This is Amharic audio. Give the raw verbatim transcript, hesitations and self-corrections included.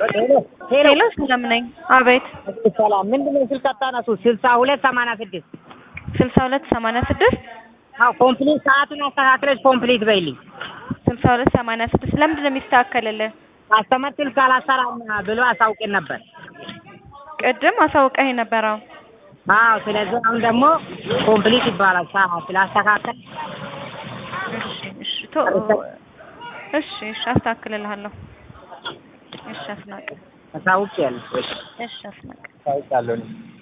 ሄሎ ሰላም ነኝ። አቤት ሰላም ምንድነው ስልክ አታነሱ? ስልሳ ሁለት ሰማንያ ስድስት ስልሳ ሁለት ሰማንያ ስድስት አዎ ኮምፕሊት ሰዓቱን አስተካክለሽ ኮምፕሊት በይልኝ። ስልሳ ሁለት ሰማንያ ስድስት ለምንድን ነው የሚስተካከልልህ? አስተማር ስልክ አላሰራም ብሎ አሳውቀን ነበር። ቅድም አሳውቀኸኝ ነበር። አዎ አዎ ስለዚህ አሁን ደግሞ ኮምፕሊት ይባላል ሰዓት ስላስተካከል። እሺ እሺ ቶ እሺ እሺ አስተካክልልሃለሁ። እሺ አስናቀ አሳውቂያለሽ። እሺ አስናቀ አሳውቃለሁ።